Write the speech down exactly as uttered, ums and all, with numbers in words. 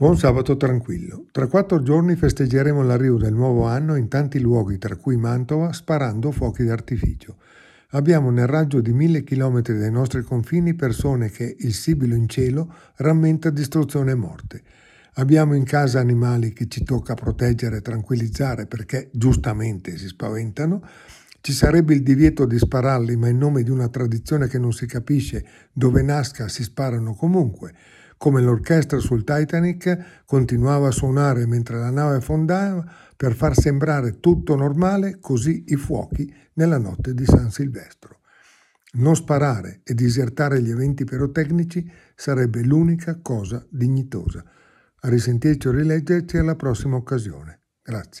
Buon sabato tranquillo. Tra quattro giorni festeggeremo l'arrivo del nuovo anno in tanti luoghi, tra cui Mantova, sparando fuochi d'artificio. Abbiamo nel raggio di mille chilometri dai nostri confini persone che il sibilo in cielo rammenta distruzione e morte. Abbiamo in casa animali che ci tocca proteggere e tranquillizzare perché giustamente si spaventano. Ci sarebbe il divieto di spararli, ma in nome di una tradizione che non si capisce dove nasca si sparano comunque. Come l'orchestra sul Titanic continuava a suonare mentre la nave affondava per far sembrare tutto normale, così i fuochi nella notte di San Silvestro. Non sparare e disertare gli eventi pirotecnici sarebbe l'unica cosa dignitosa. A risentirci o rileggerci alla prossima occasione. Grazie.